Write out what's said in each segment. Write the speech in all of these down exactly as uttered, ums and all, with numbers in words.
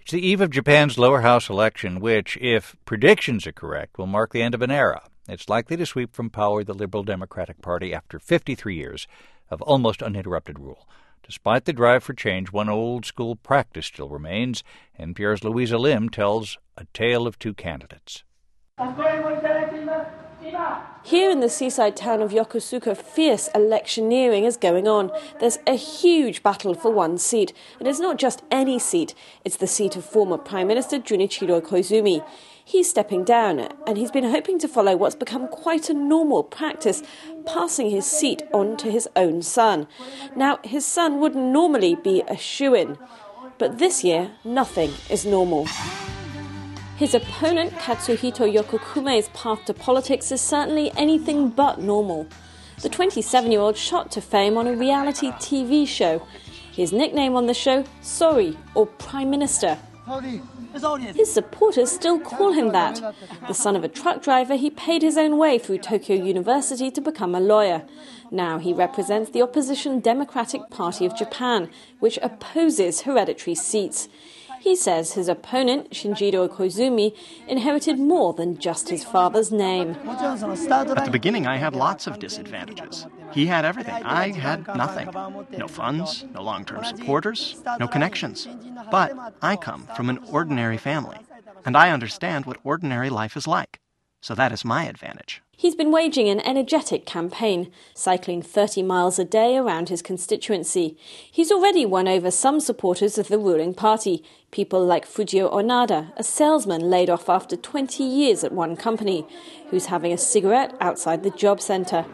It's the eve of Japan's lower house election, which, if predictions are correct, will mark the end of an era. It's likely to sweep from power the Liberal Democratic Party after fifty-three years of almost uninterrupted rule. Despite the drive for change, one old-school practice still remains. N P R's Louisa Lim tells a tale of two candidates. Here in the seaside town of Yokosuka, fierce electioneering is going on. There's a huge battle for one seat. And it's not just any seat. It's the seat of former Prime Minister Junichiro Koizumi. He's stepping down, and he's been hoping to follow what's become quite a normal practice, passing his seat on to his own son. Now, his son wouldn't normally be a shoo-in, but this year, nothing is normal. His opponent, Katsuhito Yokokume's path to politics is certainly anything but normal. The twenty-seven-year-old shot to fame on a reality T V show. His nickname on the show, Sori, or Prime Minister. His supporters still call him that. The son of a truck driver, he paid his own way through Tokyo University to become a lawyer. Now he represents the opposition Democratic Party of Japan, which opposes hereditary seats. He says his opponent, Shinjiro Koizumi, inherited more than just his father's name. At the beginning, I had lots of disadvantages. He had everything. I had nothing. No funds, no long-term supporters, no connections. But I come from an ordinary family, and I understand what ordinary life is like. So that is my advantage. He's been waging an energetic campaign, cycling thirty miles a day around his constituency. He's already won over some supporters of the ruling party, people like Fujio Onada, a salesman laid off after twenty years at one company, who's having a cigarette outside the job centre.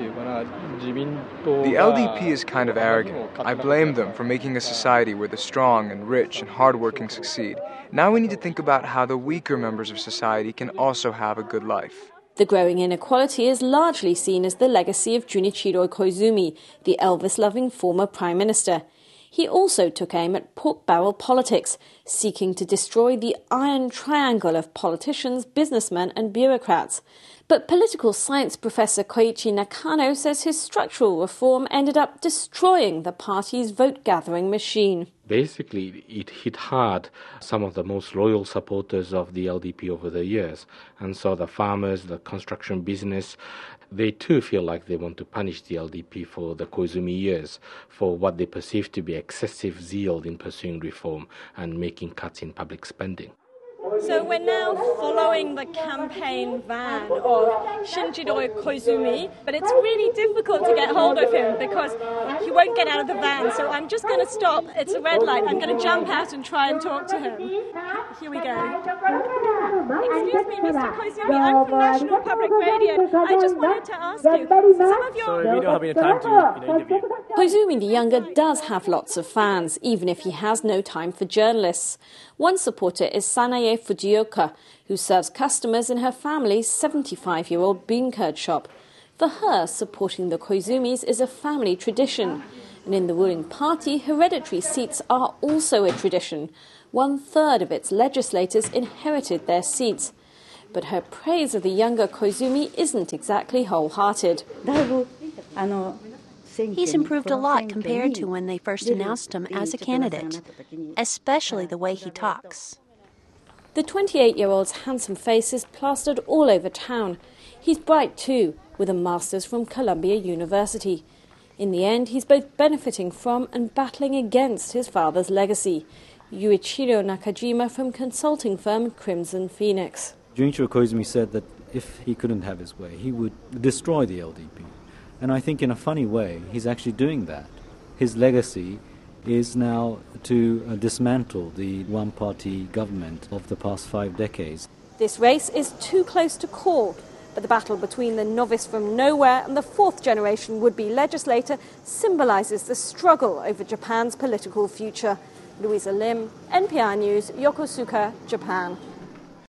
The L D P is kind of arrogant. I blame them for making a society where the strong and rich and hardworking succeed. Now we need to think about how the weaker members of society can also have a good life. The growing inequality is largely seen as the legacy of Junichiro Koizumi, the Elvis-loving former Prime Minister. He also took aim at pork-barrel politics, seeking to destroy the iron triangle of politicians, businessmen and bureaucrats. But political science professor Koichi Nakano says his structural reform ended up destroying the party's vote-gathering machine. Basically, it hit hard some of the most loyal supporters of the L D P over the years. And so the farmers, the construction business, they too feel like they want to punish the L D P for the Koizumi years, for what they perceive to be excessive zeal in pursuing reform and making cuts in public spending. So we're now following the campaign van of Shinjiro Koizumi, but it's really difficult to get hold of him because he won't get out of the van. So I'm just going to stop. It's a red light. I'm going to jump out and try and talk to him. Here we go. Excuse me, Mister Koizumi, I'm from National Public Radio. I just wanted to ask you, some of your... Sorry, we don't have any time to you know, interview. Koizumi the Younger does have lots of fans, even if he has no time for journalists. One supporter is Sanae Fujioka, who serves customers in her family's seventy-five-year-old bean curd shop. For her, supporting the Koizumis is a family tradition. And in the ruling party, hereditary seats are also a tradition. One-third of its legislators inherited their seats. But her praise of the younger Koizumi isn't exactly wholehearted. He's improved a lot compared to when they first announced him as a candidate, especially the way he talks. The twenty-eight-year-old's handsome face is plastered all over town. He's bright too, with a master's from Columbia University. In the end, he's both benefiting from and battling against his father's legacy. Yuichiro Nakajima from consulting firm Crimson Phoenix. Junichiro Koizumi said that if he couldn't have his way, he would destroy the L D P. And I think in a funny way, he's actually doing that. His legacy is now to uh, dismantle the one-party government of the past five decades. This race is too close to call, but the battle between the novice from nowhere and the fourth-generation would-be legislator symbolises the struggle over Japan's political future. Louisa Lim, N P R News, Yokosuka, Japan.